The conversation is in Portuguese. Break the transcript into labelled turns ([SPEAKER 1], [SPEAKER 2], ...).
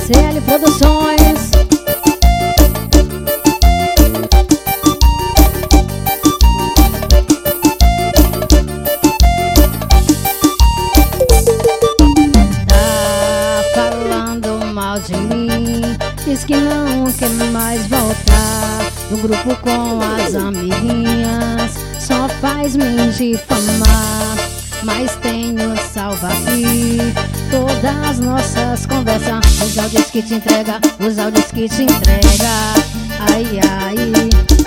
[SPEAKER 1] CL Produções. Tá falando mal de mim, diz que não quer mais voltar no grupo com as amiguinhas, só faz me difamar. Mas tenho salvo aqui todas as nossas conversas, os áudios que te entrega, os áudios que te entrega. Ai, ai.